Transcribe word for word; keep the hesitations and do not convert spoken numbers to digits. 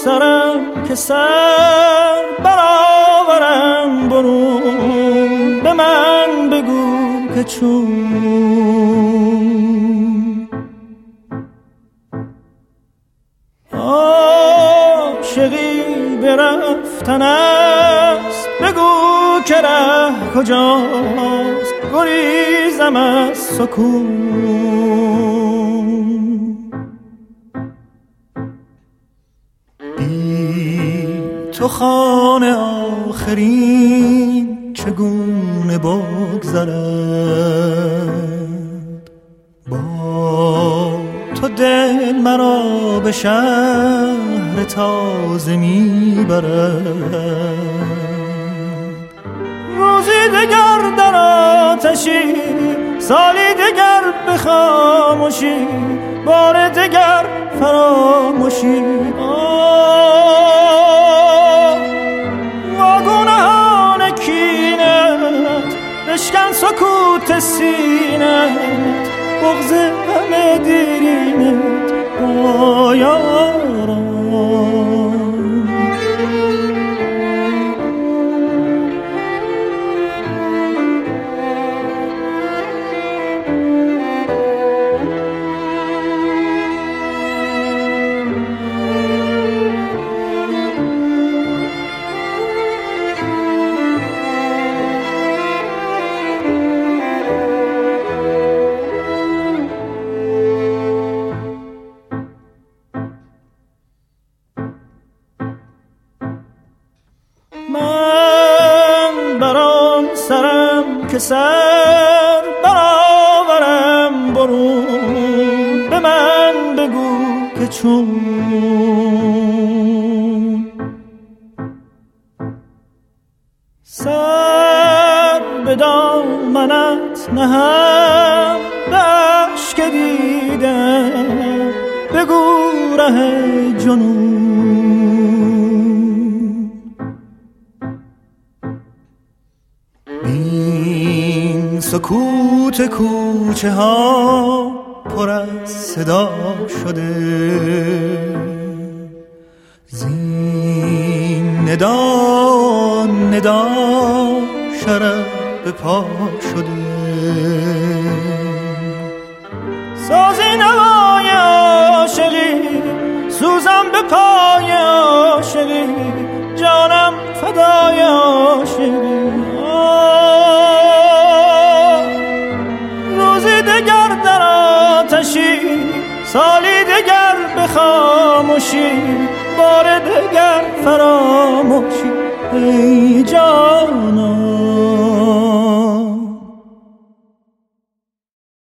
سرم که سر برآورم برون، به من بگو که چون عاشقی برفتن است، بگو که ره کجاست، گریزم از سکون. بی تو خانه آخرین چگونه بگذرد، با تو دل مرا به شهر تازه میبرد. روزی دگر در آتشی، سالی دگر به خاموشی، بار دگر فراموشی. واگونهان کینت بشکن سکوت سینت، بغض همه دیرینت با یاران. که سر برآورم برون، به من بگو که چون سر به دامنت نهم، به اشک دیدم بگو ره جنون. بین سکوت کوچه ها پر از صدا شده، زین ندا ندا شرف به پا شده. سازی نوای عاشقی، سوزم به پای عاشقی، جانم فدای عاشقی. روزی دگر در آتشی، سالی دگر به خاموشی، بار دگر فراموشی. ای جان